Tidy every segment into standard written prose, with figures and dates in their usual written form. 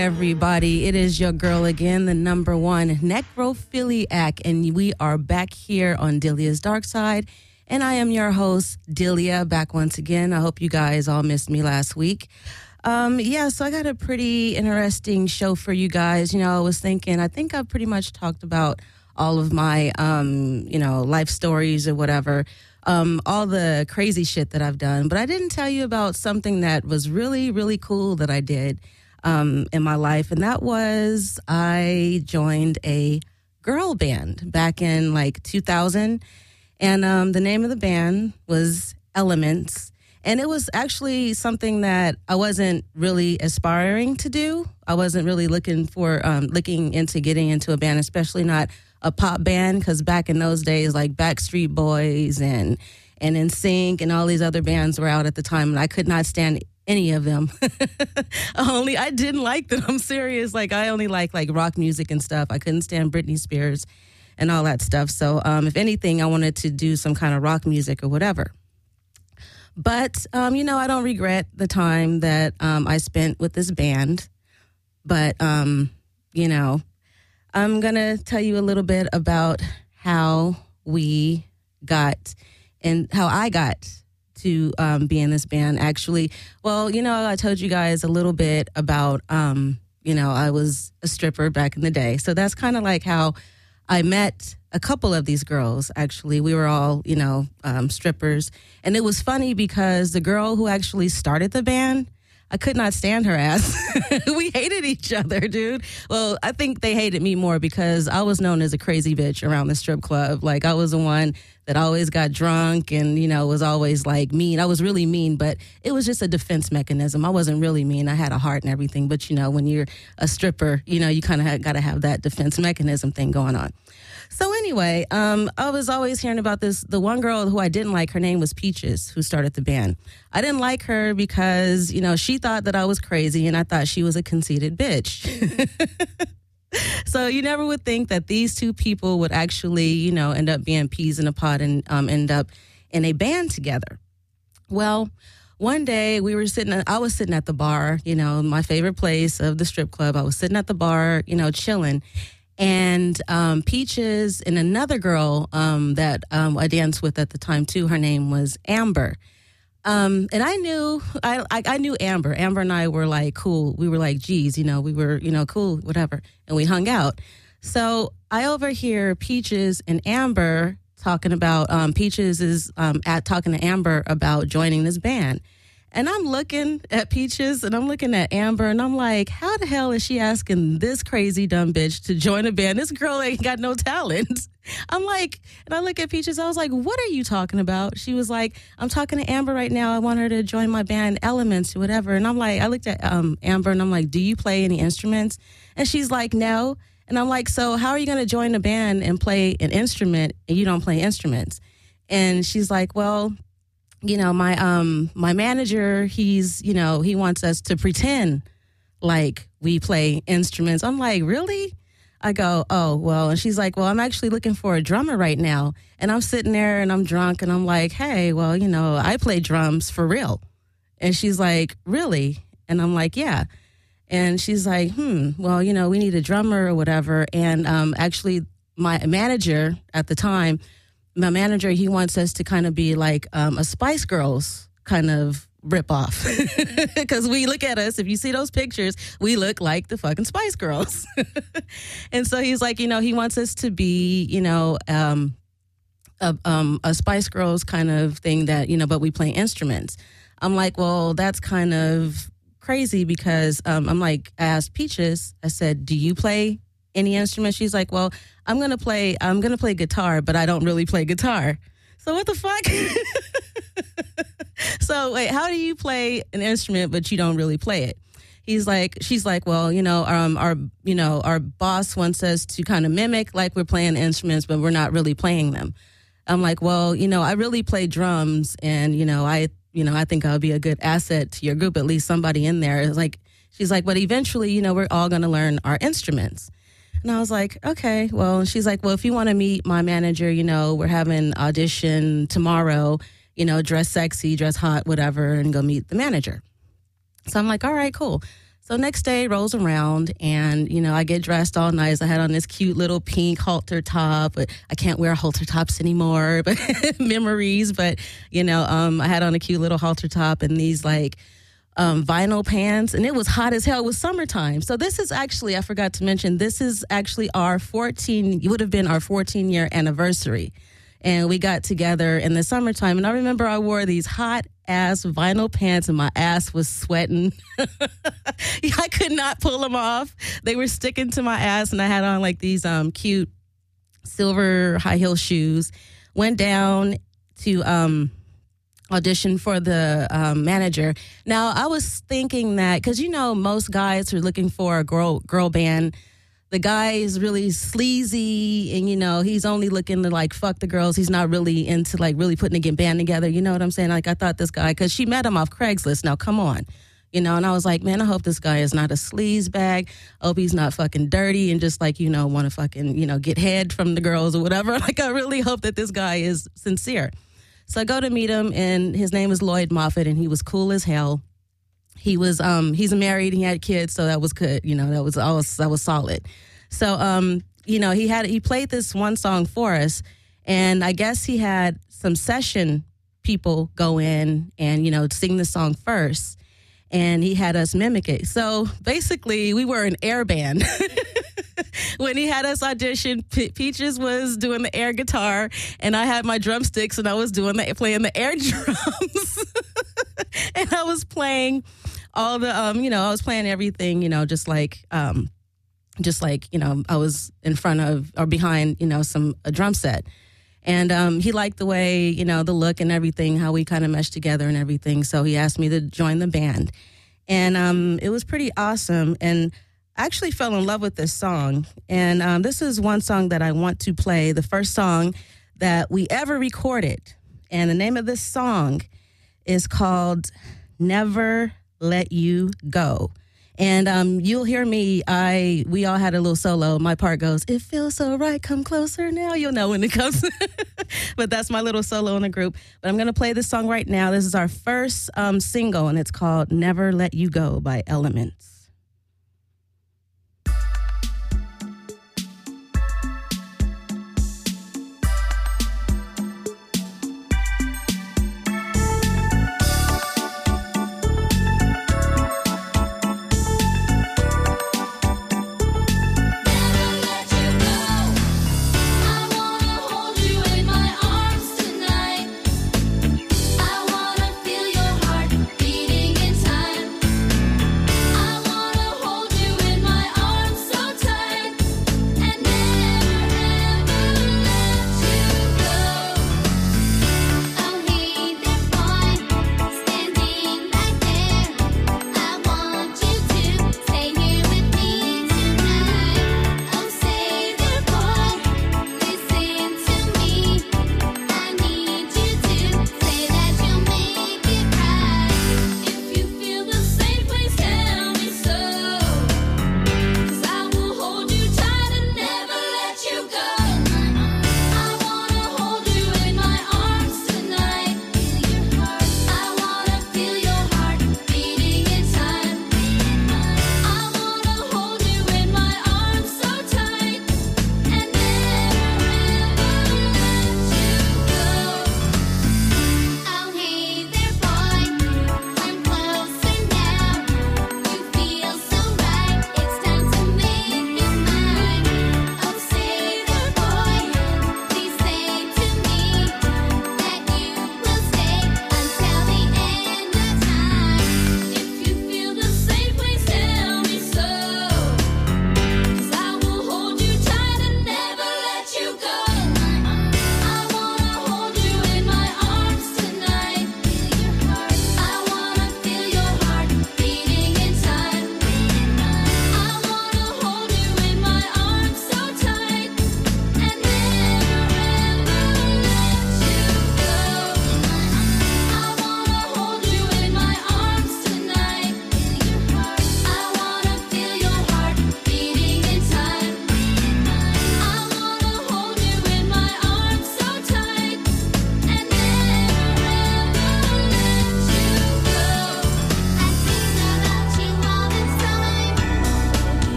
everybody. It is your girl again, the number one necrophiliac, and we are back here on Delia's Dark Side. And I am your host, Delia, back once again. I hope you guys all missed me last week. So I got a pretty interesting show for you guys. I was thinking, I think I've pretty much talked about all of my, life stories or whatever, all the crazy shit that I've done. But I didn't tell you about something that was really, really cool that I did in my life. And that was I joined a girl band back in 2000. And the name of the band was Elements. And it was actually something that I wasn't really aspiring to do. I wasn't really looking into getting into a band, especially not a pop band, because back in those days, like Backstreet Boys and NSYNC and all these other bands were out at the time, and I could not stand any of them. I didn't like them. I'm serious. I only like rock music and stuff. I couldn't stand Britney Spears and all that stuff. So if anything, I wanted to do some kind of rock music or whatever. But, I don't regret the time that I spent with this band. But, I'm going to tell you a little bit about how we got and how I got to be in this band, actually. Well, I told you guys a little bit about, I was a stripper back in the day. So that's kind of like how I met a couple of these girls, actually. We were all, strippers. And it was funny because the girl who actually started the band, I could not stand her ass. We hated each other, dude. Well, I think they hated me more because I was known as a crazy bitch around the strip club. I was the one that always got drunk and, was always mean. I was really mean, but it was just a defense mechanism. I wasn't really mean. I had a heart and everything. But, when you're a stripper, you kind of got to have that defense mechanism thing going on. So anyway, I was always hearing about this. The one girl who I didn't like, her name was Peaches, who started the band. I didn't like her because, she thought that I was crazy and I thought she was a conceited bitch. So you never would think that these two people would actually, end up being peas in a pod and end up in a band together. Well, one day I was sitting at the bar, my favorite place of the strip club. I was sitting at the bar, chilling. And Peaches and another girl that I danced with at the time, too, her name was Amber. And I knew Amber. Amber and I were cool. We were geez, we were, cool, whatever. And we hung out. So I overhear Peaches and Amber talking about, Peaches is talking to Amber about joining this band. And I'm looking at Peaches and I'm looking at Amber and I'm like, how the hell is she asking this crazy dumb bitch to join a band? This girl ain't got no talent. I'm like, and I look at Peaches, I was like, what are you talking about? She was like, I'm talking to Amber right now. I want her to join my band Elements or whatever. And I'm like, I looked at Amber and I'm like, do you play any instruments? And she's like, no. And I'm like, so how are you going to join a band and play an instrument and you don't play instruments? And she's like, well, my manager, he wants us to pretend like we play instruments. I'm like, really? I go, oh, well, and she's like, well, I'm actually looking for a drummer right now. And I'm sitting there and I'm drunk and I'm like, hey, well, I play drums for real. And she's like, really? And I'm like, yeah. And she's like, well, we need a drummer or whatever. And actually my manager at the time, he wants us to kind of be like a Spice Girls kind of ripoff. Because we look at us, if you see those pictures, we look like the fucking Spice Girls. And so he's like, he wants us to be, a Spice Girls kind of thing that, but we play instruments. I'm like, well, that's kind of crazy because I'm like, I asked Peaches, I said, do you play any instrument? She's like, well, I'm gonna play guitar, but I don't really play guitar. So what the fuck? So wait, how do you play an instrument but you don't really play it? She's like, well, our boss wants us to kind of mimic like we're playing instruments, but we're not really playing them. I'm like, well, I really play drums, and I think I'll be a good asset to your group. At least somebody in there is like. She's like, but eventually, we're all gonna learn our instruments. And I was like, okay, well, she's like, well, if you want to meet my manager, we're having audition tomorrow, dress sexy, dress hot, whatever, and go meet the manager. So I'm like, all right, cool. So So next day rolls around and, I get dressed all nice. I had on this cute little pink halter top, but I can't wear halter tops anymore, but memories. But, I had on a cute little halter top and these like vinyl pants, and it was hot as hell. It was summertime. So this is actually, I forgot to mention, this is actually it would have been our 14-year anniversary. And we got together in the summertime. And I remember I wore these hot ass vinyl pants and my ass was sweating. I could not pull them off. They were sticking to my ass, and I had on like these cute silver high heel shoes. Went down to audition for the manager. Now, I was thinking that, because most guys are looking for a girl band. The guy is really sleazy and, he's only looking to like fuck the girls. He's not really into like really putting a band together. You know what I'm saying? Like I thought this guy, because she met him off Craigslist. Now, come on. And I was like, man, I hope this guy is not a sleaze bag. I hope he's not fucking dirty and just like, want to fucking, get head from the girls or whatever. Like I really hope that this guy is sincere. So I go to meet him, and his name is Lloyd Moffitt, and he was cool as hell. He was he's married, he had kids, so that was good. That was solid. So he played this one song for us, and I guess he had some session people go in and sing the song first, and he had us mimic it. So basically, we were an air band. When he had us audition, Peaches was doing the air guitar, and I had my drumsticks, and I was playing the air drums, and I was playing all the I was playing everything, just like I was in front of or behind a drum set. And he liked the way, the look and everything, how we kind of meshed together and everything. So he asked me to join the band. And it was pretty awesome. And I actually fell in love with this song. And this is one song that I want to play, the first song that we ever recorded. And the name of this song is called Never Let You Go. And you'll hear me, we all had a little solo. My part goes, it feels so right, come closer now. You'll know when it comes. But that's my little solo in the group. But I'm going to play this song right now. This is our first single, and it's called Never Let You Go by Elements. I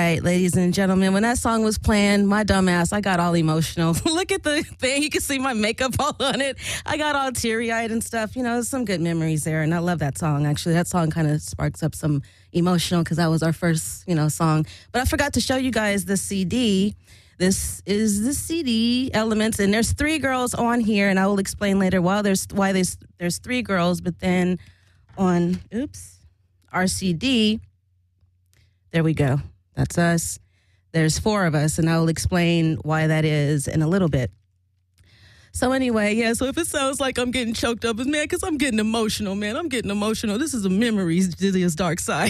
right, ladies and gentlemen, when that song was playing, my dumb ass, I got all emotional. Look at the thing. You can see my makeup all on it. I got all teary-eyed and stuff. You know, there's some good memories there, and I love that song. Actually, that song kind of sparks up some emotional because that was our first, song. But I forgot to show you guys the CD. This is the CD, Elements, and there's 3 girls on here, and I will explain later why there's 3 girls, but then on, our CD, there we go. That's us. There's 4 of us, and I will explain why that is in a little bit. So anyway, so if it sounds like I'm getting choked up, it's, man, because I'm getting emotional, man. I'm getting emotional. This is a memories to this dark side.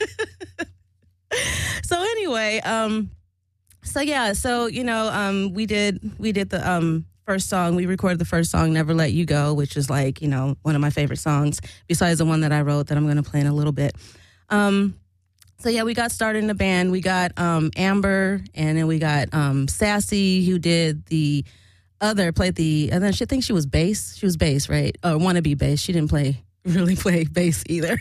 So anyway, we did the first song. We recorded the first song, Never Let You Go, which is like, one of my favorite songs, besides the one that I wrote that I'm going to play in a little bit. We got started in the band. We got Amber, and then we got Sassy, who did played the, and then I think she was bass. She was bass, right? Or wannabe bass. She didn't really play bass either.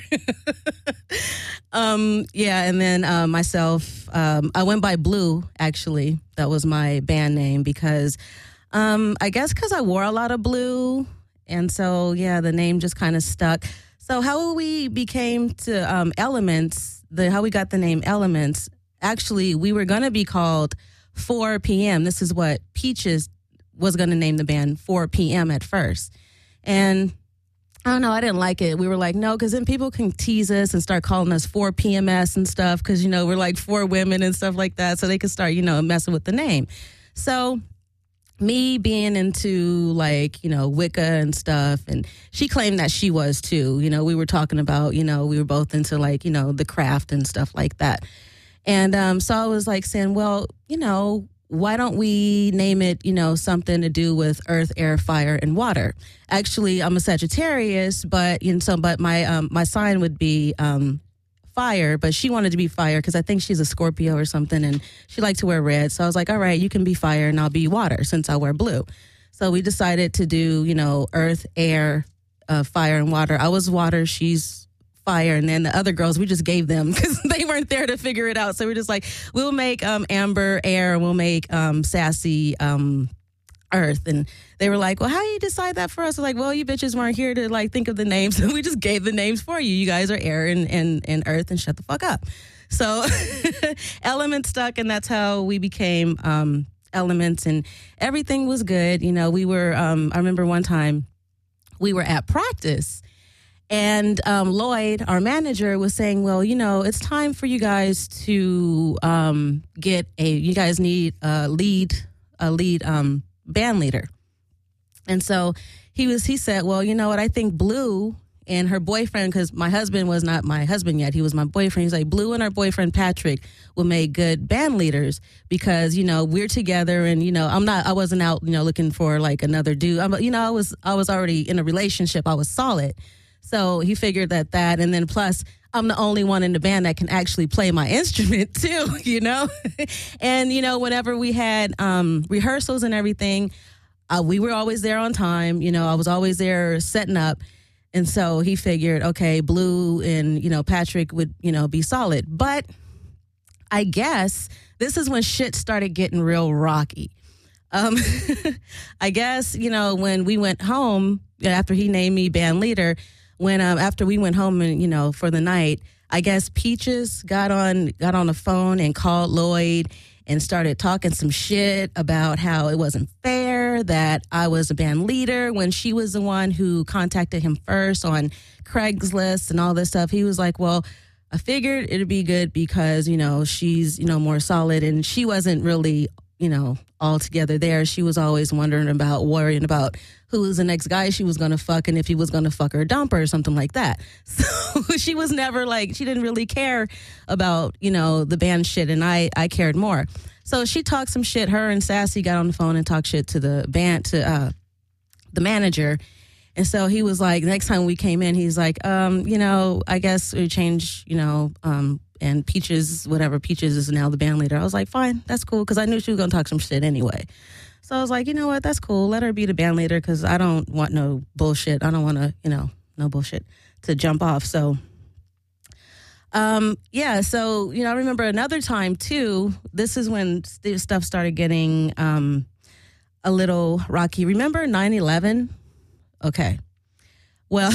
And then myself, I went by Blue, actually. That was my band name because I guess because I wore a lot of blue. And so, the name just kind of stuck. So how we became to Elements, how we got the name Elements, actually, we were going to be called 4 p.m. This is what Peaches was going to name the band, 4 p.m. at first. And I don't know, I didn't like it. We were like, no, because then people can tease us and start calling us 4 PMS and stuff because, we're like 4 women and stuff like that. So they could start, messing with the name. So me being into like, Wicca and stuff, and she claimed that she was too. We were talking about, we were both into like, the craft and stuff like that. And so I was like saying, well, why don't we name it, something to do with earth, air, fire, and water? Actually, I'm a Sagittarius, but my sign would be fire, but she wanted to be fire because I think she's a Scorpio or something, and she liked to wear red. So I was like, all right, you can be fire and I'll be water since I wear blue. So we decided to do, earth, air, fire, and water. I was water, she's fire, and then the other girls, we just gave them because they weren't there to figure it out. So we're just like, we'll make Amber air, and we'll make Sassy earth. And they were like, well, how do you decide that for us? I was like, well, you bitches weren't here to like think of the names. So we just gave the names for you. You guys are air and earth, and shut the fuck up. So Elements stuck, and that's how we became Elements, and everything was good. We were, I remember one time we were at practice, and Lloyd, our manager, was saying, well, it's time for you guys to you guys need a lead band leader. And so he said, well, you know what, I think Blue and her boyfriend, because my husband was not my husband yet, he was my boyfriend. He's like, Blue and her boyfriend Patrick will make good band leaders because, we're together, and, I wasn't out, looking for like another dude. I was already in a relationship. I was solid. So he figured that, and then plus I'm the only one in the band that can actually play my instrument too, And, whenever we had rehearsals and everything, we were always there on time. I was always there setting up. And so he figured, okay, Blue and, Patrick would, be solid. But I guess this is when shit started getting real rocky. I guess, when we went home, after he named me band leader, after we went home and, for the night, I guess Peaches got on the phone and called Lloyd and started talking some shit about how it wasn't fair that I was a band leader when she was the one who contacted him first on Craigslist and all this stuff. He was like, well, I figured it'd be good because, she's, more solid, and she wasn't really, all together there. She was always worrying about who was the next guy she was going to fuck and if he was going to fuck her or dump her or something like that. So she was never she didn't really care about, the band shit, and I cared more. So she talked some shit. Her and Sassy got on the phone and talked shit to the band, to the manager. And so he was like, next time we came in, he's like, I guess we change, and Peaches is now the band leader. I was like, fine, that's cool, because I knew she was going to talk some shit anyway. So I was like, you know what, that's cool. Let her be the band leader, because I don't want no bullshit. I don't want to, no bullshit to jump off. So Yeah, so, I remember another time too. This is when stuff started getting a little rocky. Remember 9/11? Okay. Well,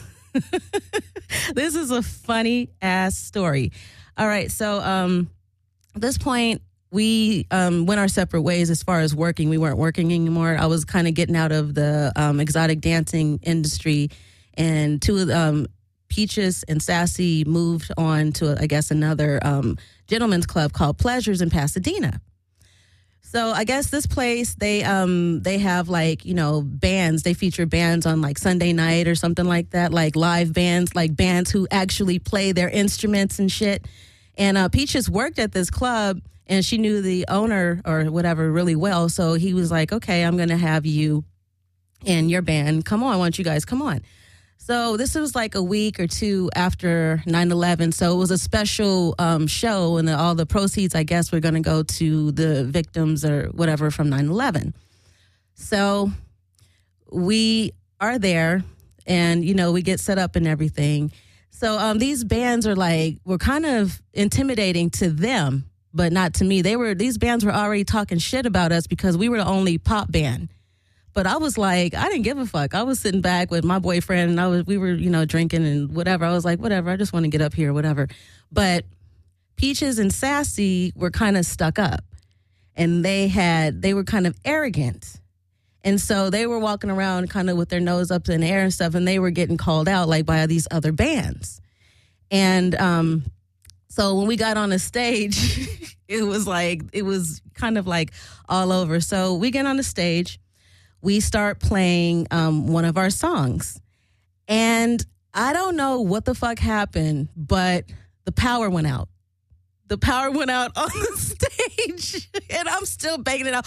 this is a funny ass story. All right, so at this point, we went our separate ways as far as working. We weren't working anymore. I was kind of getting out of the exotic dancing industry, and Peaches and Sassy moved on to, I guess, another gentleman's club called Pleasures in Pasadena. So I guess this place, they have like, bands. They feature bands on like Sunday night or something like that, like live bands, like bands who actually play their instruments and shit. And Peaches worked at this club, and she knew the owner or whatever really well. So he was like, okay, I'm going to have you and your band. Come on, why don't you guys come on? So this was like a week or two after 9/11. So it was a special show, and all the proceeds, I guess, were going to go to the victims or whatever from 9/11. So we are there, and, we get set up and everything. So these bands were kind of intimidating to them, but not to me. These bands were already talking shit about us because we were the only pop band. But I was like, I didn't give a fuck. I was sitting back with my boyfriend, and we were, drinking and whatever. I was like, whatever, I just want to get up here, whatever. But Peaches and Sassy were kind of stuck up, and they were kind of arrogant. And so they were walking around kind of with their nose up in the air and stuff, and they were getting called out like by these other bands. And so when we got on the stage, it was kind of like all over. So we get on the stage. We start playing one of our songs. And I don't know what the fuck happened, but the power went out. The power went out on the stage, and I'm still banging it out.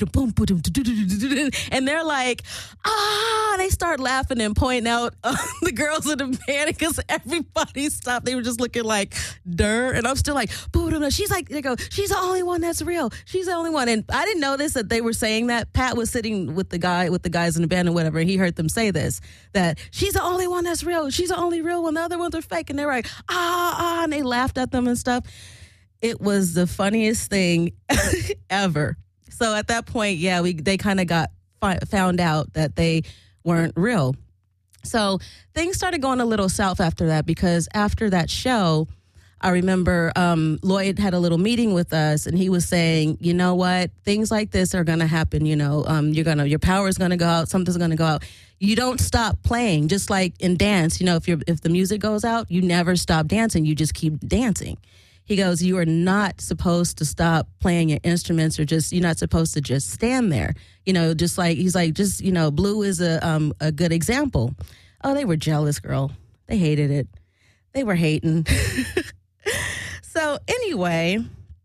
And they're like, they start laughing and pointing out the girls in the band because everybody stopped. They were just looking like, dirt. And I'm still like, she's like, they go, she's the only one that's real. She's the only one. And I didn't notice that they were saying that. Pat was sitting with the guys in the band and whatever, and he heard them say this, that she's the only one that's real. She's the only real one. The other ones are fake. And they're like, and they laughed at them and stuff. It was the funniest thing ever. So at that point, they kind of found out that they weren't real. So things started going a little south after that, because after that show, I remember Lloyd had a little meeting with us, and he was saying, you know what, things like this are going to happen. Your power is going to go out. Something's going to go out. You don't stop playing, just like in dance. If the music goes out, you never stop dancing. You just keep dancing. He goes, you are not supposed to stop playing your instruments, or you're not supposed to just stand there. Just like, he's like, Blue is a good example. Oh, they were jealous, girl. They hated it. They were hating. So anyway,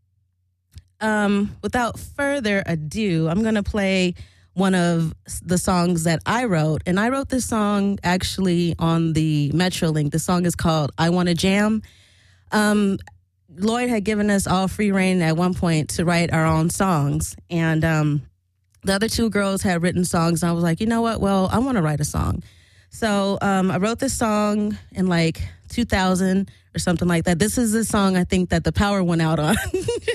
without further ado, I'm going to play one of the songs that I wrote. And I wrote this song actually on the Metrolink. The song is called I Wanna Jam. Lloyd had given us all free reign at one point to write our own songs. And the other two girls had written songs. And I was like, you know what? Well, I want to write a song. So I wrote this song in like 2000 or something like that. This is the song I think that the power went out on.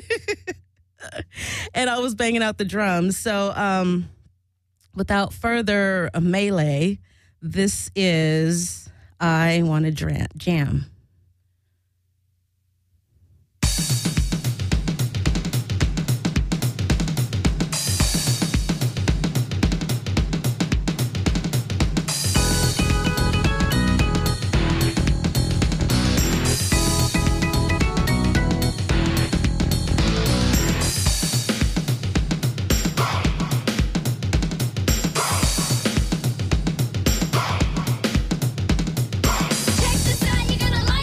And I was banging out the drums. So without further melee, this is I Wanna Jam. Check this out, you're gonna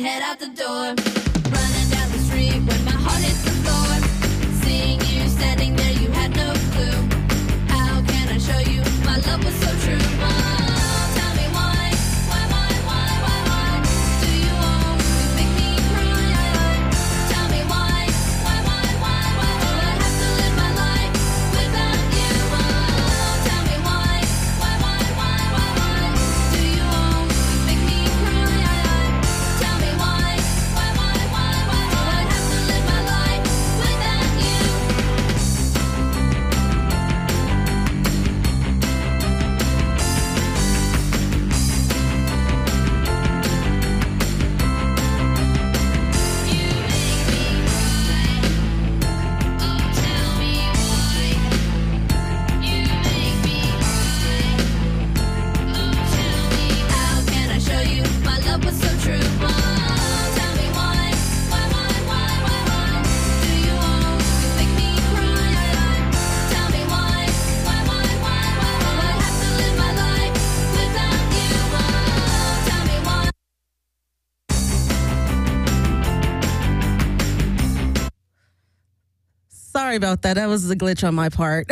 head out the door. Running down the street when my heart hits the floor. Seeing you standing there, you had no clue. How can I show you my love was so true? Oh, tell me why do you always make me cry? Tell me why will I have to live my life without you? Oh, tell me why do you always make me cry? Tell me why will I have to live my life without you? You make me cry. Oh, tell me why. You make me cry. Oh, tell me how can I show you my love was so true? Oh, tell me why do you always make me cry? Tell me why will I have to live my life without you? Oh, tell me why. Sorry about that. That was a glitch on my part.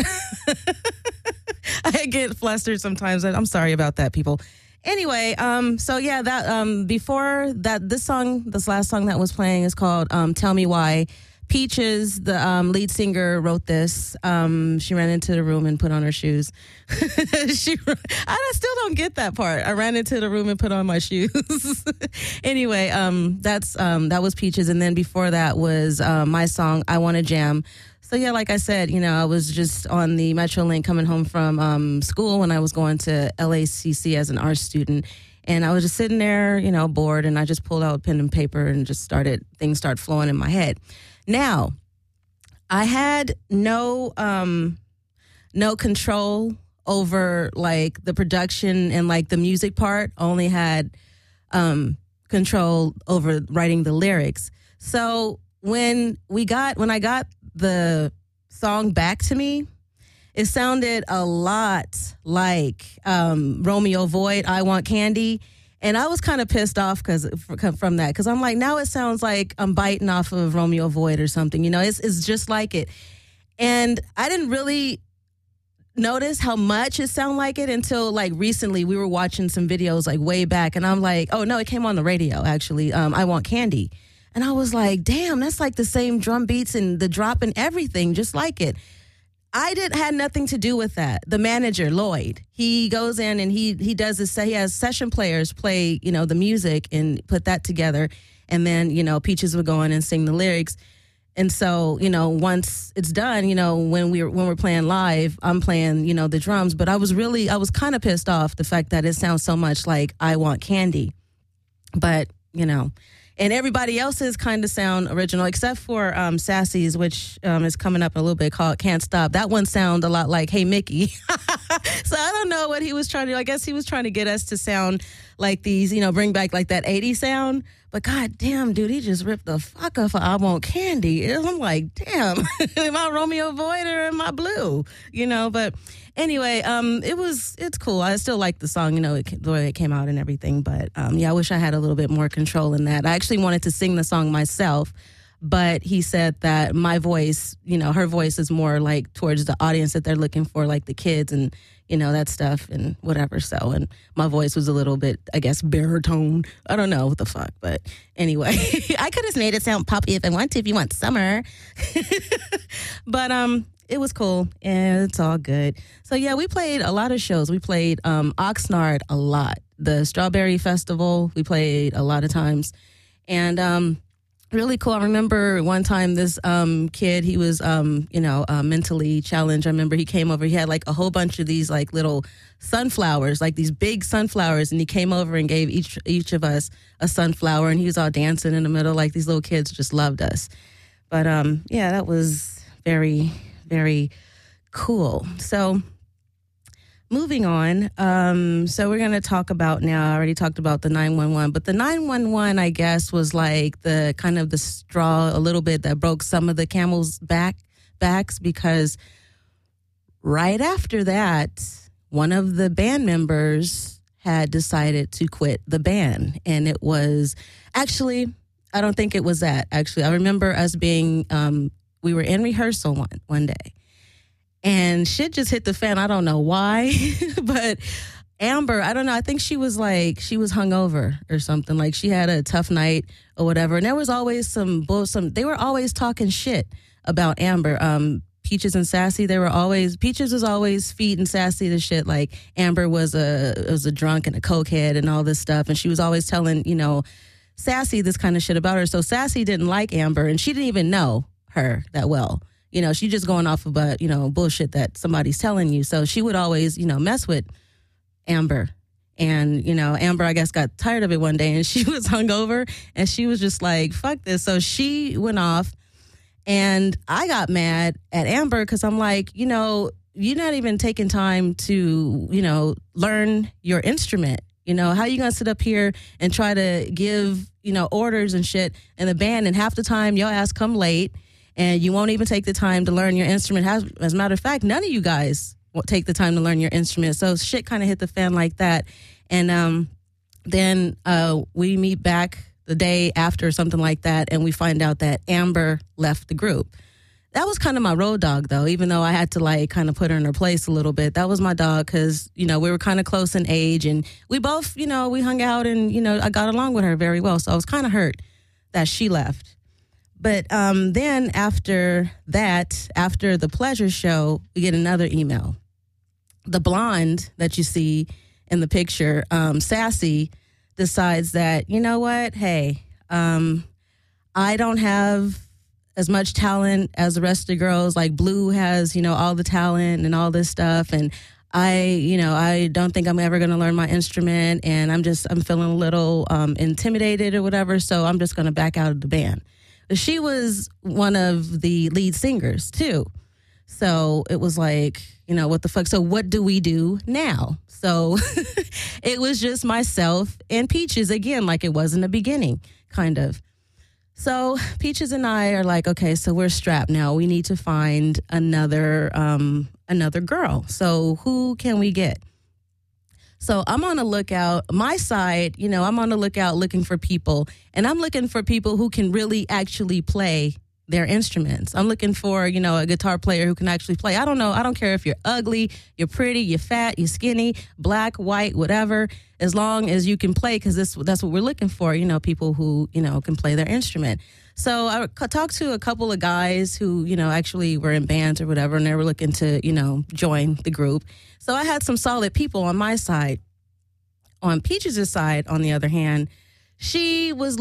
I get flustered sometimes. I'm sorry about that, people. Anyway, so yeah, that before that, this last song that was playing is called "Tell Me Why." Peaches, the lead singer, wrote this. She ran into the room and put on her shoes. I still don't get that part. I ran into the room and put on my shoes. Anyway, that was Peaches, and then before that was my song "I Wanna Jam." So yeah, like I said, I was just on the Metrolink coming home from school when I was going to LACC as an art student. And I was just sitting there, bored, and I just pulled out pen and paper and just things started flowing in my head. Now, I had no control over like the production and like the music part. Only had control over writing the lyrics. So when I got the song back to me, it sounded a lot like Romeo Void, "I Want Candy." And I was kind of pissed off from that, because I'm like, now it sounds like I'm biting off of Romeo Void or something. It's just like it. And I didn't really notice how much it sounded like it until like recently. We were watching some videos like way back, and I'm like, oh no, it came on the radio actually. "I Want Candy." And I was like, damn, that's like the same drum beats and the drop and everything, just like it. I had nothing to do with that. The manager, Lloyd, he goes in and he does this. He has session players play, the music and put that together. And then, Peaches would go in and sing the lyrics. And so, once it's done, when we're playing live, I'm playing, the drums. But I was kind of pissed off the fact that it sounds so much like "I Want Candy." But, and everybody else's kind of sound original, except for Sassy's, which is coming up in a little bit, called "Can't Stop." That one sound a lot like "Hey Mickey." So I don't know what he was trying to do. I guess he was trying to get us to sound like these, bring back like that 80s sound. But god damn, dude, he just ripped the fuck off of "I Want Candy." I'm like, damn, am I Romeo Void or am I Blue? But anyway, it's cool. I still like the song, the way it came out and everything. But I wish I had a little bit more control in that. I actually wanted to sing the song myself, but he said that my voice, her voice is more like towards the audience that they're looking for, like the kids and, that stuff and whatever. So, and my voice was a little bit, I guess, baritone. I don't know what the fuck. But anyway, I could have made it sound poppy if I want to, if you want summer. But it was cool, and it's all good. So, yeah, we played a lot of shows. We played Oxnard a lot. The Strawberry Festival, we played a lot of times. And really cool. I remember one time this kid, he was, mentally challenged. I remember he came over. He had, like, a whole bunch of these, like, little sunflowers, like these big sunflowers, and he came over and gave each of us a sunflower, and he was all dancing in the middle. Like, these little kids just loved us. But, that was very, very cool. So moving on. So we're going to talk about now, I already talked about the 911, but the 911, I guess, was like the kind of the straw a little bit that broke some of the camel's backs, because right after that, one of the band members had decided to quit the band. And it was actually, I don't think it was that. Actually, I remember us being, we were in rehearsal one day. And shit just hit the fan. I don't know why, but Amber, I don't know. I think she was hungover or something. Like she had a tough night or whatever. And there was always they were always talking shit about Amber. Peaches and Sassy, Peaches was always feeding Sassy the shit. Like Amber was a drunk and a cokehead and all this stuff. And she was always telling, Sassy this kind of shit about her. So Sassy didn't like Amber and she didn't even know her that well. She just going off about, bullshit that somebody's telling you. So she would always, mess with Amber. And, Amber, I guess, got tired of it one day and she was hungover and she was just like, fuck this. So she went off and I got mad at Amber because I'm like, you're not even taking time to, learn your instrument. How are you going to sit up here and try to give, orders and shit in the band and half the time your ass come late. And you won't even take the time to learn your instrument. As a matter of fact, none of you guys won't take the time to learn your instrument. So shit kind of hit the fan like that. And then we meet back the day after or something like that, and we find out that Amber left the group. That was kind of my road dog, though, even though I had to, kind of put her in her place a little bit. That was my dog because, we were kind of close in age, and we both, we hung out, and, I got along with her very well. So I was kind of hurt that she left. But then after the pleasure show, we get another email. The blonde that you see in the picture, Sassy, decides that, you know what? Hey, I don't have as much talent as the rest of the girls. Like Blue has, all the talent and all this stuff. And I don't think I'm ever going to learn my instrument. And I'm feeling a little intimidated or whatever. So I'm just going to back out of the band. She was one of the lead singers, too. So it was like, what the fuck? So what do we do now? So it was just myself and Peaches again, like it was in the beginning, kind of. So Peaches and I are like, okay, so we're strapped now. We need to find another girl. So who can we get? So I'm on the lookout. My side, I'm on the lookout looking for people. And I'm looking for people who can really actually play their instruments. I'm looking for, a guitar player who can actually play. I don't know. I don't care if you're ugly, you're pretty, you're fat, you're skinny, black, white, whatever, as long as you can play, because that's what we're looking for, people who, can play their instrument. So I talked to a couple of guys who, actually were in bands or whatever, and they were looking to, join the group. So I had some solid people on my side. On Peaches' side, on the other hand, she was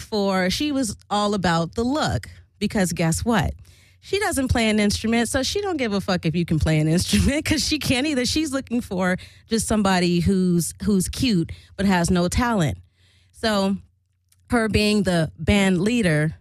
all about the look. Because guess what? She doesn't play an instrument, so she don't give a fuck if you can play an instrument because she can't either. She's looking for just somebody who's cute but has no talent. So her being the band leader,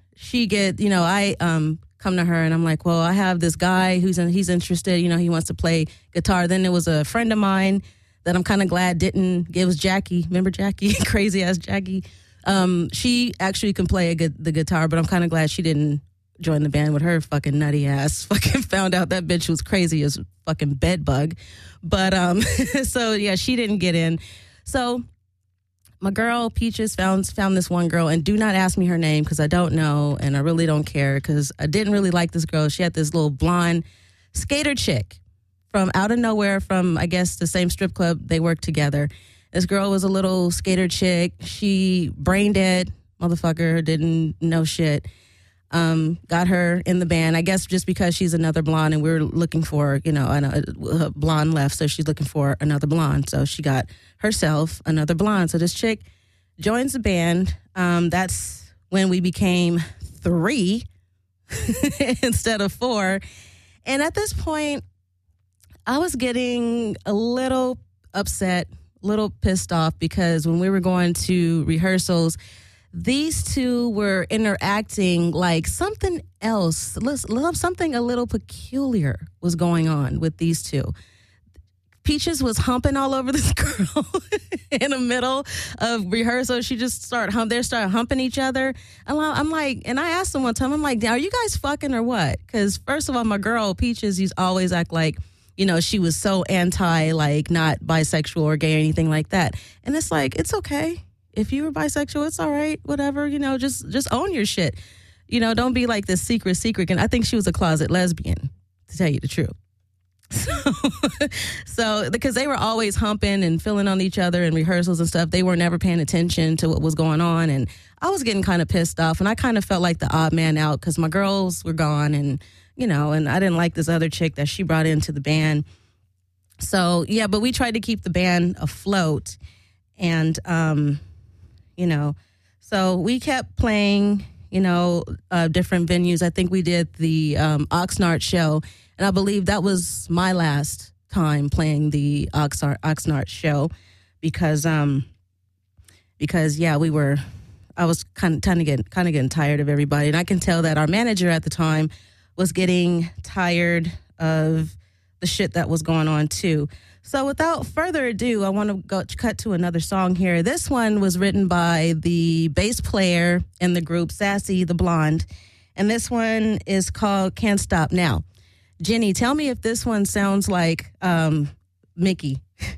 I come to her and I'm like, well, I have this guy he's interested, he wants to play guitar. Then there was a friend of mine that I'm kind of glad it was Jackie. Remember Jackie? Crazy ass Jackie. She actually can play the guitar, but I'm kind of glad she didn't join the band with her fucking nutty ass. Fucking found out that bitch was crazy as fucking bed bug. But so yeah, she didn't get in. So my girl Peaches found this one girl, and do not ask me her name because I don't know and I really don't care because I didn't really like this girl. She had this little blonde skater chick from out of nowhere from, I guess, the same strip club. They worked together. This girl was a little skater chick. She brain dead, motherfucker, didn't know shit. Got her in the band, I guess just because she's another blonde and we were looking for, a blonde left, so she's looking for another blonde. So she got herself another blonde. So this chick joins the band. That's when we became 3 instead of 4. And at this point, I was getting a little upset, a little pissed off because when we were going to rehearsals, these two were interacting like something else, something a little peculiar was going on with these two. Peaches was humping all over this girl in the middle of rehearsal. She just started humping each other. I'm like, and I asked them one time, I'm like, are you guys fucking or what? Because first of all, my girl Peaches used to always act like, she was so anti, like, not bisexual or gay or anything like that. And it's like, it's okay. If you were bisexual, it's all right, whatever, just own your shit. Don't be like this secret. And I think she was a closet lesbian, to tell you the truth. So because they were always humping and feeling on each other in rehearsals and stuff, they were never paying attention to what was going on. And I was getting kind of pissed off, and I kind of felt like the odd man out because my girls were gone, and and I didn't like this other chick that she brought into the band. So yeah, but we tried to keep the band afloat, and so we kept playing different venues. I think we did the Oxnard show, and I believe that was my last time playing the Oxnard show because yeah, I was kind of getting tired of everybody, and I can tell that our manager at the time was getting tired of the shit that was going on too. So without further ado, I want to cut to another song here. This one was written by the bass player in the group, Sassy the Blonde, and this one is called Can't Stop Now. Jenny, tell me if this one sounds like Mickey.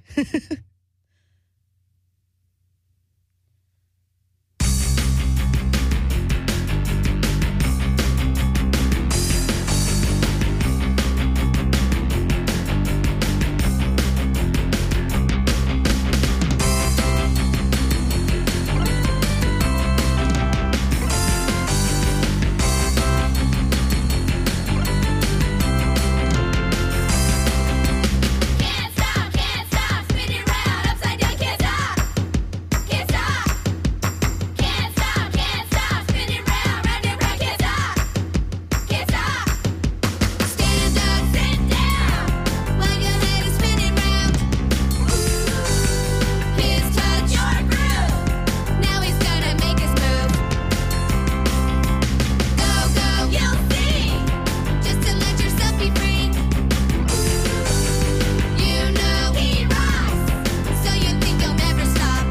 Can't stop, spinning round, upside down, can't stop, can't stop, can't stop, spinning round, round and round, can't stop, can't stop. Stand up, sit down, while your head is spinning round. His touch, your groove, now he's gonna make us move. Go, go, you'll see, just to let yourself be free. You know he rocks, so you think you'll never stop.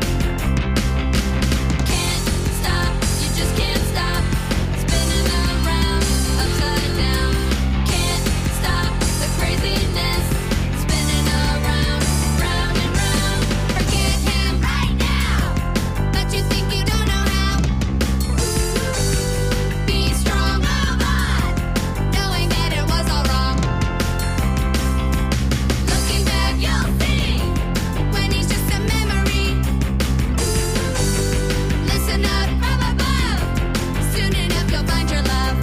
Can't stop, you just can't stop, spinning around, upside down. Can't stop the craziness, spinning around, round and round. Forget him right now, but you think you don't know how. Be strong, move on, knowing that it was all wrong. Looking back, you'll see when he's just a memory. Listen up from above, soon enough you'll find your love.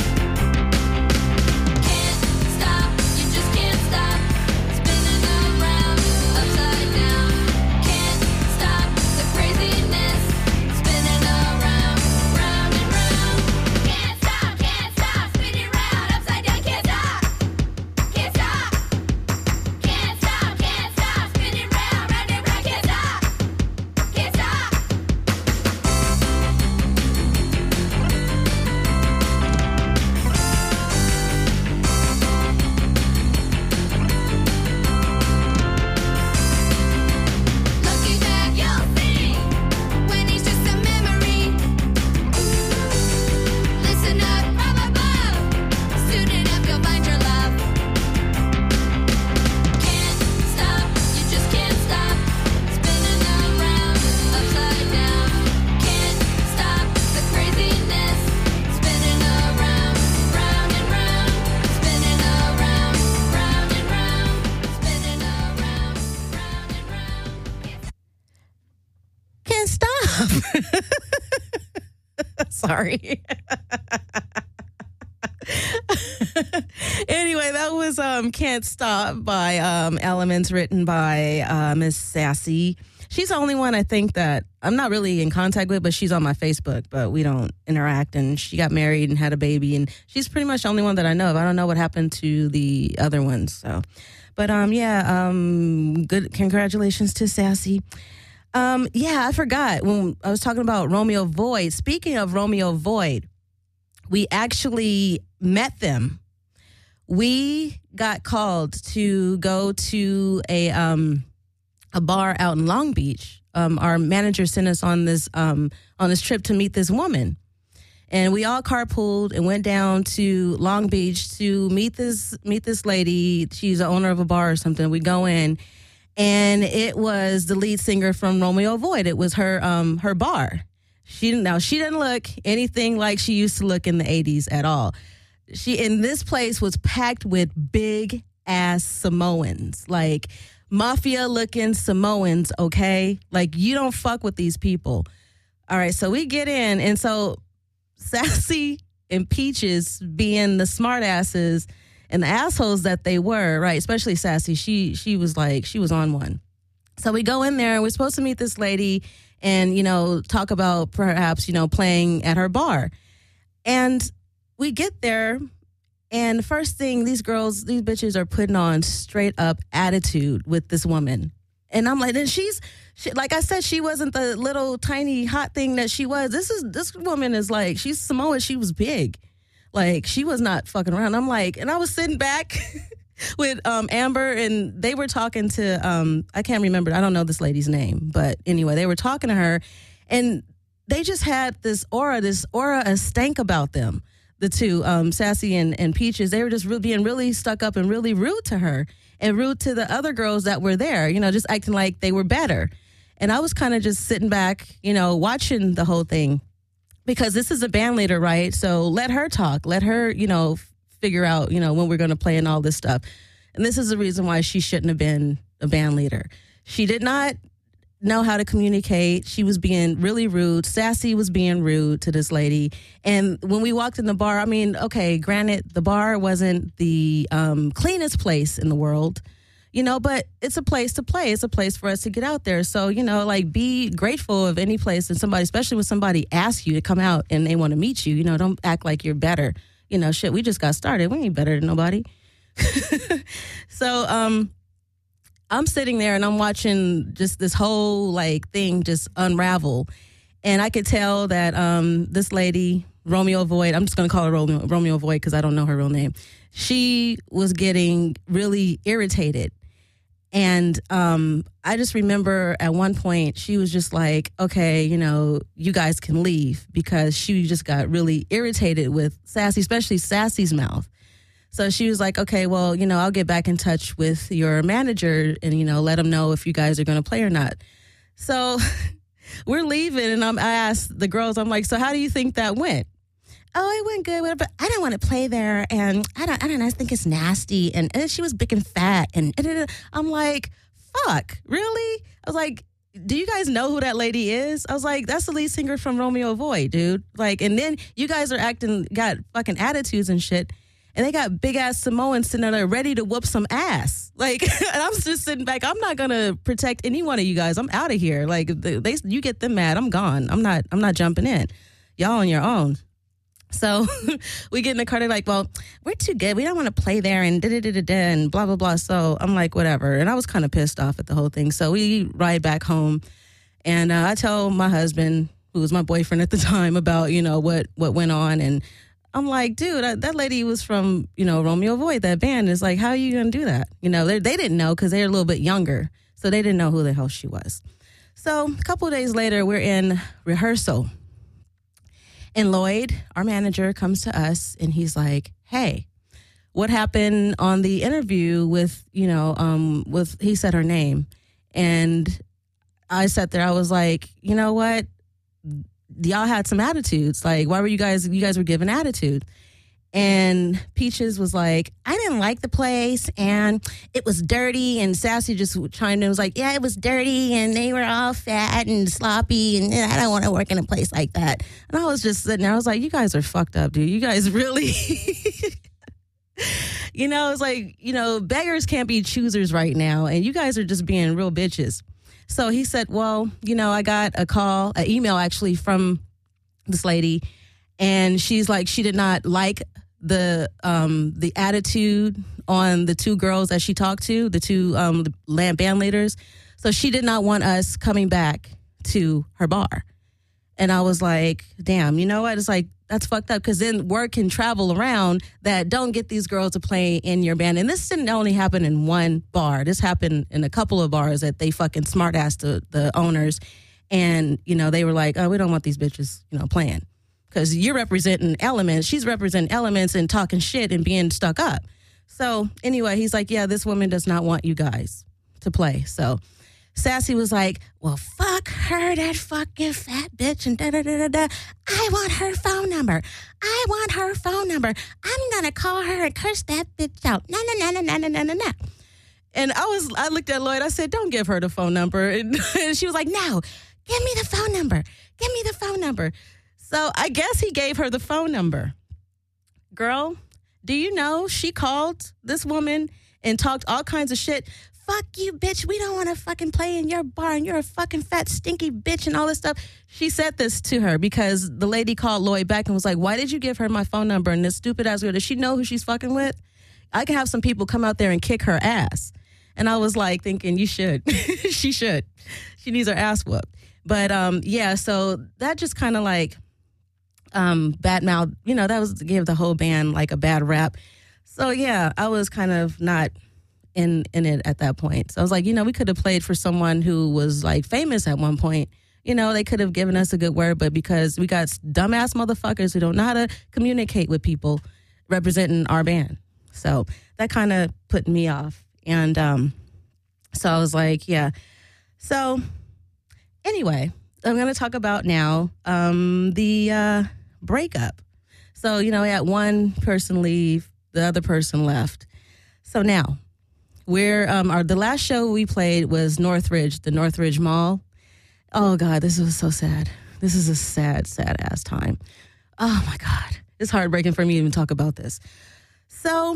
Can't stop, you just can't stop, spinning around, upside down. Can't stop the craziness, spinning around, round and round. Can't stop, spinning round, upside down, can't stop, can't stop. Can't stop, spinning round, round and round, can't stop, can't stop. Looking back, you'll see when he's just a memory. Listen up from above, soon enough you'll find your love. Can't stop, you just can't stop, spinning around, upside down. Can't stop the craziness, spinning around, round and round, spinning around, round and round, spinning around, round and round. Can't stop. Sorry. Anyway, that was Can't Stop by Elements, written by Miss Sassy. She's the only one I think that I'm not really in contact with, but she's on my Facebook, but we don't interact. And she got married and had a baby, and she's pretty much the only one that I know of. I don't know what happened to the other ones. So, but good. Congratulations to Sassy. Yeah, I forgot when I was talking about Romeo Void. Speaking of Romeo Void, we actually met them. We got called to go to a bar out in Long Beach. Our manager sent us on this trip to meet this woman, And we all carpooled and went down to Long Beach to meet this lady. She's the owner of a bar or something. We go in, and it was the lead singer from Romeo Void. It was her bar. She didn't look anything like she used to look in the 80s at all. This place was packed with big ass Samoans, like mafia looking Samoans, okay? Like, you don't fuck with these people. All right, so we get in, and so Sassy and Peaches, being the smart asses and the assholes that they were, right? Especially Sassy, she was on one. So we go in there, and we're supposed to meet this lady and, talk about perhaps, playing at her bar. And we get there, and the first thing, these bitches are putting on straight up attitude with this woman. And I'm like, and she, like I said, she wasn't the little tiny hot thing that she was. This woman is like, she's Samoan. She was big. Like, she was not fucking around. I'm like, and I was sitting back with Amber, and they were talking to, I can't remember. I don't know this lady's name. But anyway, they were talking to her, and they just had this aura, a stank about them. The two, Sassy and Peaches, they were just being really stuck up and really rude to her and rude to the other girls that were there, just acting like they were better. And I was kind of just sitting back, watching the whole thing, because this is a band leader, right? So let her talk. Let her, figure out, when we're going to play and all this stuff. And this is the reason why she shouldn't have been a band leader. She did not know how to communicate. She was being really rude. Sassy was being rude to this lady. And when we walked in the bar, I mean, okay, granted, the bar wasn't the cleanest place in the world, but it's a place to play. It's a place for us to get out there. So, be grateful of any place, and somebody, especially when somebody asks you to come out and they want to meet you, don't act like you're better. Shit, we just got started. We ain't better than nobody. So, I'm sitting there and I'm watching just this whole thing just unravel. And I could tell that this lady, Romeo Void, I'm just going to call her Romeo Void because I don't know her real name. She was getting really irritated. And I just remember at one point she was just like, okay, you guys can leave, because she just got really irritated with Sassy, especially Sassy's mouth. So she was like, okay, well, I'll get back in touch with your manager and, let them know if you guys are going to play or not. So we're leaving, and I asked the girls, I'm like, so how do you think that went? Oh, it went good, but I don't want to play there, and I don't know, I think it's nasty, and she was big and fat, and I'm like, fuck, really? I was like, do you guys know who that lady is? I was like, that's the lead singer from Romeo Void, dude. And then you guys are got fucking attitudes and shit. And they got big ass Samoans sitting there ready to whoop some ass. And I'm just sitting back. I'm not gonna protect any one of you guys. I'm out of here. You get them mad, I'm gone. I'm not jumping in. Y'all on your own. So we get in the car. They're like, well, we're too good. We don't want to play there and da-da-da-da-da and blah, blah, blah. So I'm like, whatever. And I was kind of pissed off at the whole thing. So we ride back home. And I tell my husband, who was my boyfriend at the time, about, what went on. And I'm like, dude, that lady was from, Romeo Void, that band. Is like, how are you going to do that? They didn't know because they're a little bit younger. So they didn't know who the hell she was. So a couple of days later, we're in rehearsal. And Lloyd, our manager, comes to us and he's like, hey, what happened on the interview with, he said her name. And I sat there, I was like, you know what? Y'all had some attitudes. Why were you guys were giving attitude? And Peaches was like, I didn't like the place, and it was dirty. And Sassy just chimed in and was like, yeah, it was dirty, and they were all fat and sloppy, and I don't want to work in a place like that. And I was just sitting there, I was like, you guys are fucked up, dude. You guys really... it's like, beggars can't be choosers right now, and you guys are just being real bitches. So he said, well, I got an email actually from this lady, and she's like, she did not like the attitude on the two girls that she talked to, the two band leaders. So she did not want us coming back to her bar. And I was like, damn, you know what? It's like, that's fucked up, because then word can travel around that don't get these girls to play in your band. And this didn't only happen in one bar. This happened in a couple of bars that they fucking smart-assed the owners. And, they were like, oh, we don't want these bitches, playing. because you're representing elements. She's representing elements and talking shit and being stuck up. So anyway, he's like, yeah, this woman does not want you guys to play. So Sassy was like, well, fuck her, that fucking fat bitch, and da-da-da-da-da. I want her phone number. I want her phone number. I'm going to call her and curse that bitch out. Na-na-na-na-na-na-na-na. And I looked at Lloyd. I said, don't give her the phone number. And she was like, no, give me the phone number. Give me the phone number. So I guess he gave her the phone number. Girl, do you know she called this woman and talked all kinds of shit? Fuck you, bitch. We don't want to fucking play in your bar, and you're a fucking fat, stinky bitch and all this stuff. She said this to her because the lady called Lloyd back and was like, why did you give her my phone number? And this stupid ass girl, does she know who she's fucking with? I can have some people come out there and kick her ass. And I was like thinking, you should. She should. She needs her ass whooped. But yeah, so that just kind of like bad mouth, that gave the whole band like a bad rap. So yeah, I was kind of not in it at that point. So I was like, we could have played for someone who was like famous at one point. They could have given us a good word, but because we got dumbass motherfuckers who don't know how to communicate with people representing our band. So that kind of put me off. And so I was like, yeah. So anyway, I'm going to talk about now the breakup. So, we had one person leave, the other person left. So now, the last show we played was Northridge, the Northridge Mall. Oh, God, this was so sad. This is a sad, sad ass time. Oh, my God. It's heartbreaking for me to even talk about this. So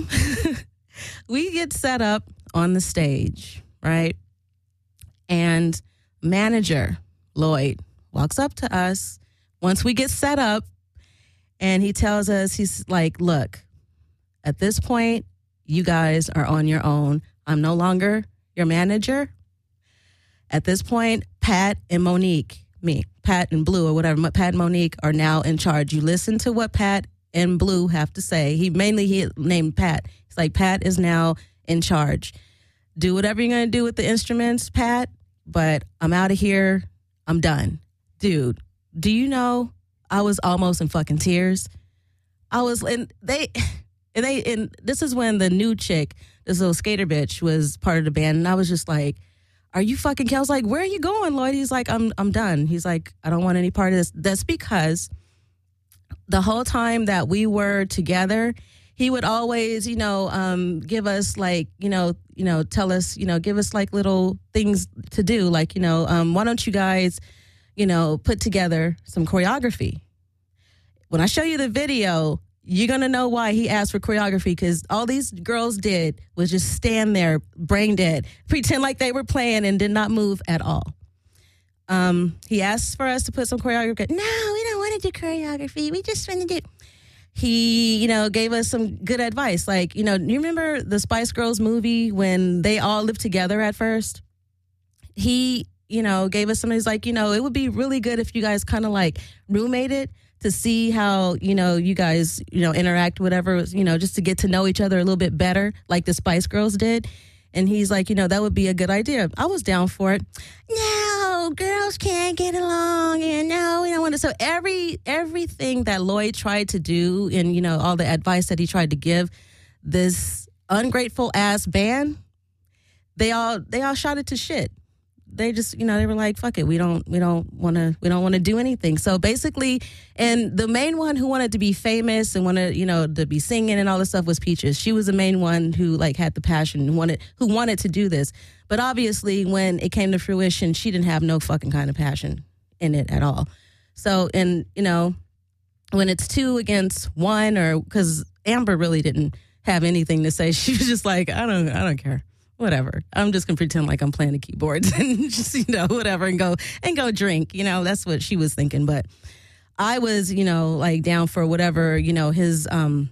we get set up on the stage, right? And manager Lloyd walks up to us once we get set up, and he tells us, he's like, look, at this point, you guys are on your own. I'm no longer your manager. At this point, Pat and Pat and Blue or whatever, Pat and Monique are now in charge. You listen to what Pat and Blue have to say. He named Pat. He's like, Pat is now in charge. Do whatever you're going to do with the instruments, Pat, but I'm out of here. I'm done. Dude, do you know I was almost in fucking tears? And this is when the new chick, this little skater bitch, was part of the band, and I was just like, are you fucking kidding? I was like, where are you going, Lloyd? He's like, I'm done. He's like, I don't want any part of this. That's because the whole time that we were together, he would always, give us like, tell us, give us like little things to do. Like, why don't you guys, put together some choreography? When I show you the video, you're going to know why he asked for choreography, because all these girls did was just stand there, brain dead, pretend like they were playing and did not move at all. He asked for us to put some choreography. No, we don't want to do choreography. We just want to do... He, gave us some good advice. Like, you remember the Spice Girls movie when they all lived together at first? He, gave us some, he's like, it would be really good if you guys kind of like roommated to see how, you guys, interact, whatever, just to get to know each other a little bit better, like the Spice Girls did. And he's like, that would be a good idea. I was down for it. No, girls can't get along, and no, we don't want to. So everything that Lloyd tried to do, and all the advice that he tried to give this ungrateful ass band, they all shot it to shit. They just, they were like, fuck it, we don't want to do anything. So basically, and the main one who wanted to be famous and wanted, to be singing and all this stuff was Peaches. She was the main one who like had the passion and who wanted to do this. But obviously, when it came to fruition, she didn't have no fucking kind of passion in it at all. So, and when it's 2 against 1, or because Amber really didn't have anything to say, she was just like, I don't care. Whatever. I'm just gonna pretend like I'm playing the keyboards and just, whatever, and go drink. That's what she was thinking. But I was, like down for whatever, his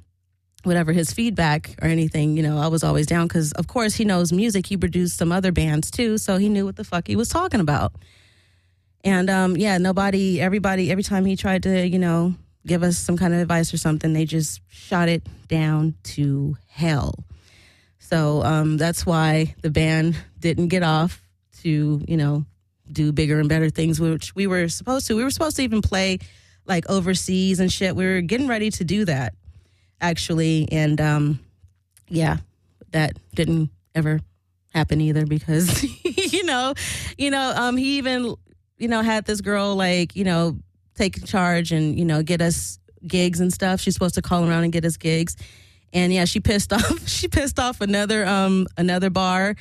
feedback or anything, I was always down, because of course he knows music. He produced some other bands too, so he knew what the fuck he was talking about. And everybody, every time he tried to, give us some kind of advice or something, they just shot it down to hell. So that's why the band didn't get off to, do bigger and better things, which we were supposed to. We were supposed to even play like overseas and shit. We were getting ready to do that, actually. And yeah, that didn't ever happen either because, he even, had this girl like, take charge and, get us gigs and stuff. She's supposed to call around and get us gigs. And yeah, she pissed off another bar.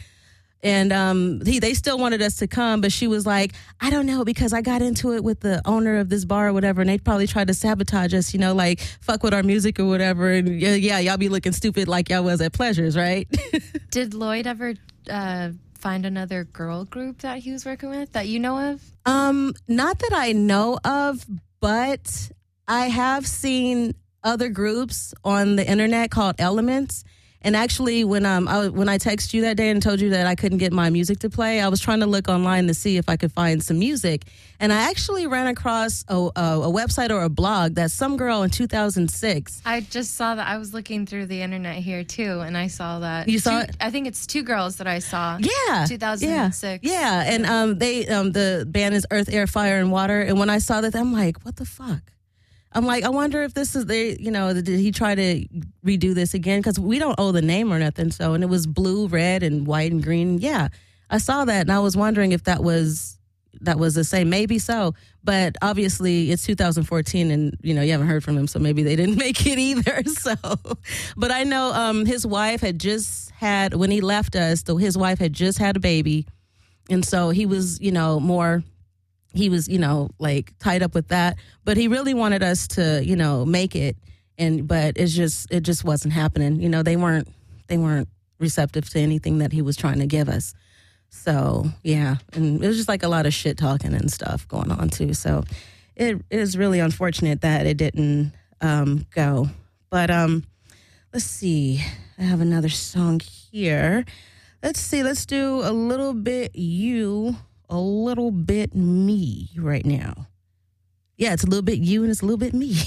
And they still wanted us to come, but she was like, I don't know, because I got into it with the owner of this bar or whatever, and they probably tried to sabotage us, like fuck with our music or whatever. And yeah, y'all be looking stupid like y'all was at Pleasures, right? Did Lloyd ever find another girl group that he was working with that you know of? Not that I know of, but I have seen other groups on the internet called Elements. And actually, when I texted you that day and told you that I couldn't get my music to play, I was trying to look online to see if I could find some music. And I actually ran across a website or a blog that some girl in 2006. I just saw that. I was looking through the internet here, too, and I saw that. You saw it? I think it's two girls that I saw. Yeah. 2006. Yeah. And the band is Earth, Air, Fire, and Water. And when I saw that, I'm like, what the fuck? I'm like, I wonder if this is did he try to redo this again? Because we don't owe the name or nothing. So, and it was blue, red, and white and green. Yeah, I saw that, and I was wondering if that was the same. Maybe so, but obviously it's 2014, and you haven't heard from him, so maybe they didn't make it either. So, but I know his wife had just had, when he left us, his wife had just had a baby, and so he was more. He was, like tied up with that, but he really wanted us to, make it. But it just wasn't happening. They weren't receptive to anything that he was trying to give us. So yeah. And it was just like a lot of shit talking and stuff going on too. So it is really unfortunate that it didn't, go. But, let's see. I have another song here. Let's see. Let's do a little bit you, a little bit me right now. Yeah, it's a little bit you and it's a little bit me.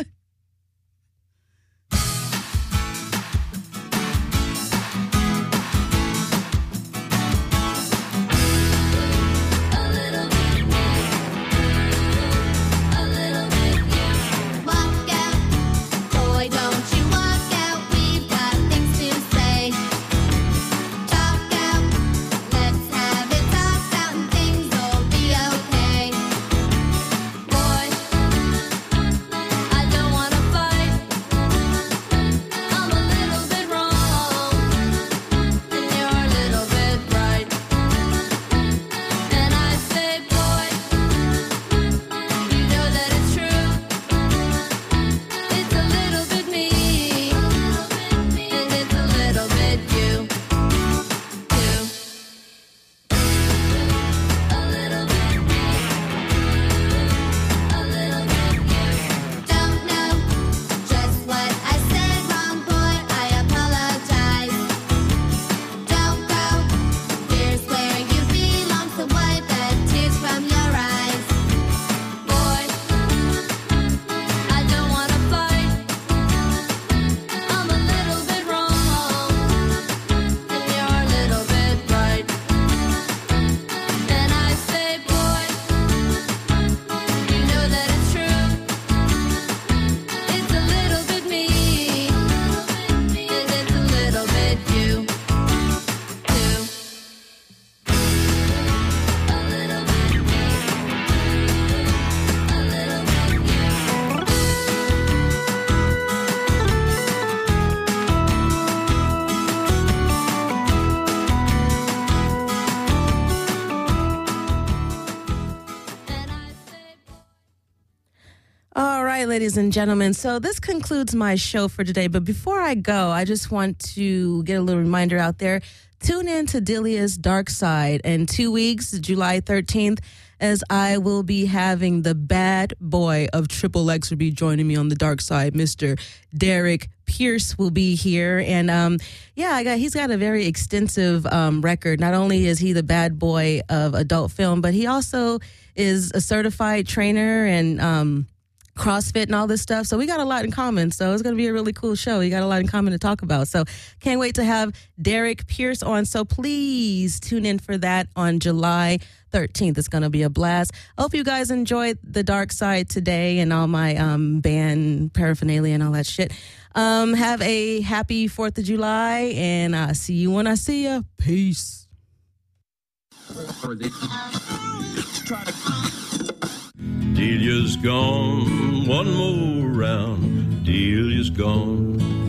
Ladies and gentlemen, so this concludes my show for today. But before I go, I just want to get a little reminder out there. Tune in to Delia's Dark Side in 2 weeks, July 13th, as I will be having the bad boy of Triple X will be joining me on the dark side. Mr. Derek Pierce will be here. And he's got a very extensive record. Not only is he the bad boy of adult film, but he also is a certified trainer and CrossFit and all this stuff. So we got a lot in common. So it's going to be a really cool show. You got a lot in common to talk about. So can't wait to have Derek Pierce on. So please tune in for that on July 13th. It's going to be a blast. I hope you guys enjoyed The Dark Side today and all my band paraphernalia and all that shit. Have a happy 4th of July, and I'll see you when I see you. Peace. Delia's gone, one more round. Delia's gone.